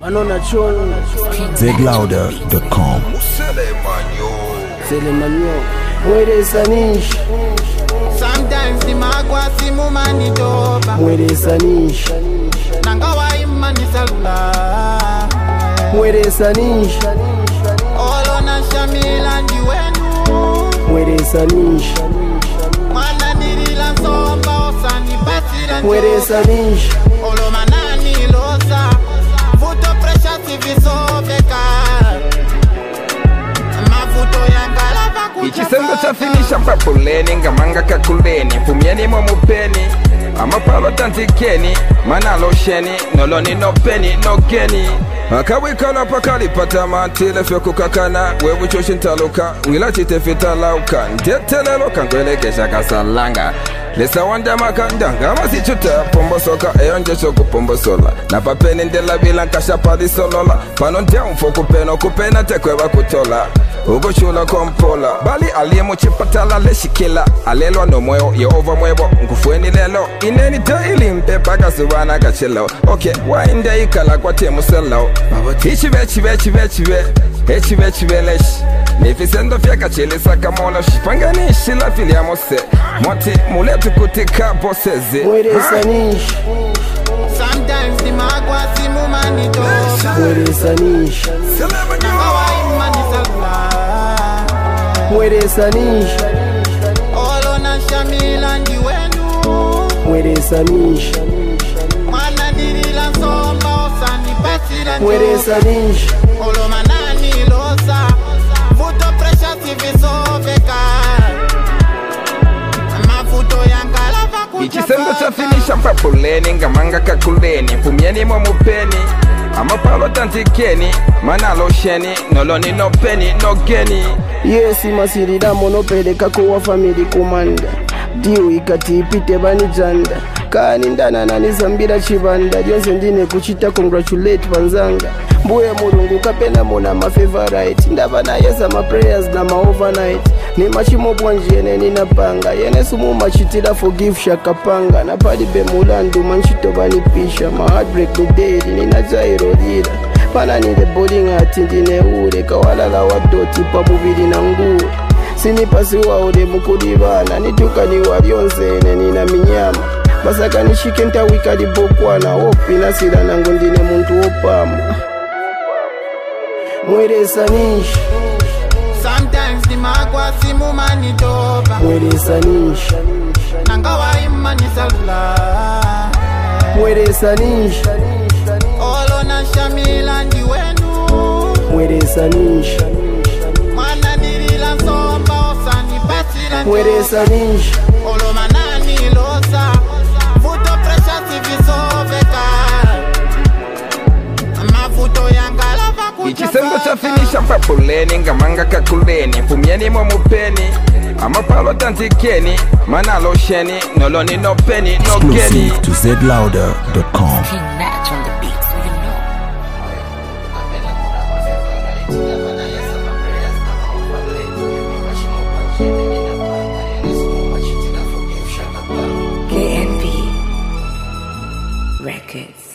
Anona chon zlouder.com. Selemanyo Mwere sanish Sometimes the magwa simu manitoba Mwere sanish Nangawa imani salula Mwere sanish Olo na shamila ndiwenu Mwere sanish Mwana nilila somba osani basira Mwere sanish Olo manani losa Vuto presha sivisoveka Mavuto yangalava Ichisengo chafinisha mpapuleni ngamanga kakuleni Pumyeni momupeni amapalo tantikeni manalosheni noloni nopeni nokeni akawikala pakalipata matile fyo kukakana webuchoshi ntaluka ngila chitefita lauka ntetelelo kangwelekesha kasalanga lesa wanda makanda ngama sichuta pombosoka eyonjesho kupombosola na papeni ndela bila nkasha padisolola pano nteumfo kupeno kupena tekweba kutola ugoshula kompola bali alimu chipatala leshikila alelwa no mweo yehova mwebo ngufueni lelo ineni taili mpepa kasubana kachilo okay wainde ikala kwa temu selo Echive leshi nifisendo fyaka chilisa kamola shipanganishi la filiamose mwati muletu kutika boseze Mwere sanish Sometimes the magwa simu manitoba Mwere sanish Nangawa imani salula Mwere sanish Olo na shamila ndiwenu Mwere sanish Mwana nilila somba osani basira Mwere sanish Olo manani losa Vuto presha sivisoveka Mavuto yangalava Ichisengo chafinisha mpapuleni ngamanga kakuleni Pumyeni momupeni amapalo tantikeni manalosheni noloni nopeni nokeni Yesi masirida monopeleka kuwa family kumanda Diu ikati ipite bani janda Kani ndana nani zambira chibanda Jonse ndine kuchita congratulate banzanga Mbuye mulungu kapena muna ma favorite Ndaba na yeza ma prayers na ma overnight Ni machimo bwanjene nina panga Yene sumu machitira forgive shakapanga Na padi be mulandu manchito bani pisha Ma heartbreak ni daily nina jairo dira Pana ni the boarding ati ndine ure Kawalala wadoti pa mubili na ngure Sinipasi waode mukudibana Nituka ni walionzene nina minyama Basaka nishike ntawika libokwana Wopi nasira nangu ndine muntu opama Mwere sanish Sometimes the magwa simu manitoba Mwere sanish Nangawa imani salula Mwere sanish Olo na shamila ndiwenu Mwere sanish Mwana nilila somba osani basira Mwere sanish Olo manani losa Vuto presha sivisoveka Mavuto yangalava Ichisengo chafinisha mpapuleni ngamanga kakuleni Pumyeni momupeni amapalo tantikeni manalosheni noloni nopeni nokeni Exclusive to zlouder.com. King Natch on the beat, so you know. KNV Records.